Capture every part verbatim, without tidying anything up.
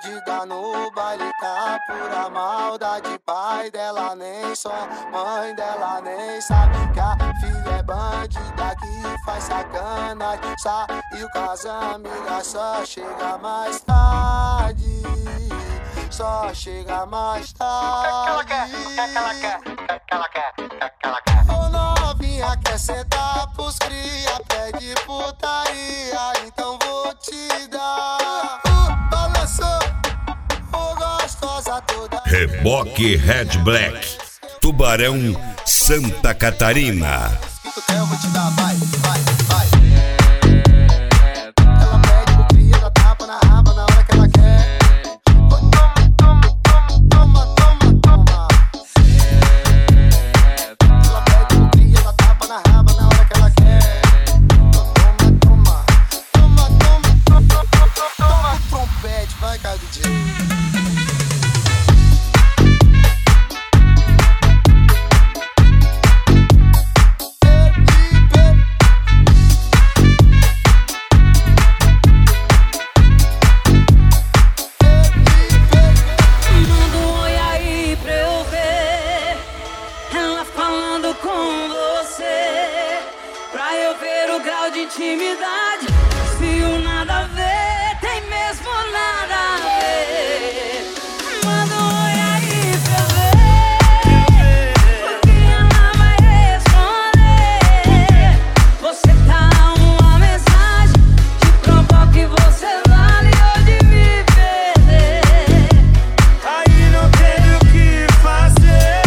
perdida no baile, tá pura maldade. Pai dela nem só, mãe dela nem sabe que a filha é bandida que faz sacanagem. Saiu com as amigas, só chega mais tarde. Só chega mais tarde. O que é que ela quer? O que é que ela quer? O que é que ela quer? O que é que ela quer? Ô novinha, quer sentar pros cria, pede putaria, então vou te dar. Uh, balançou, ô gostosa toda. Reboque Red Black, Tubarão, Santa Catarina. Se tu quer eu vou te dar, vai, vai, vai. Ela pede pro cria, dá tapa na raba na hora que ela quer. Intimidade, se o nada a ver, tem mesmo nada a ver. Manda um oi aí pra eu ver o que ela vai responder. Você tá uma mensagem, te provoca e você vale hoje me perder. Aí não tem o que fazer.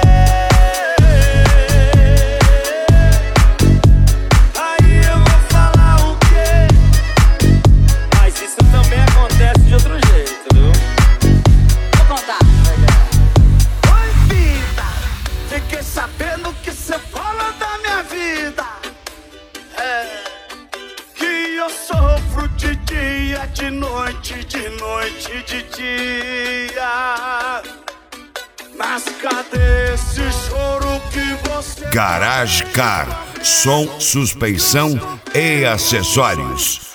Sabendo que cê fala da minha vida, é que eu sofro de dia, de noite, de noite, de dia. Mas cadê esse choro que você... Garage Car, som, suspensão e acessórios.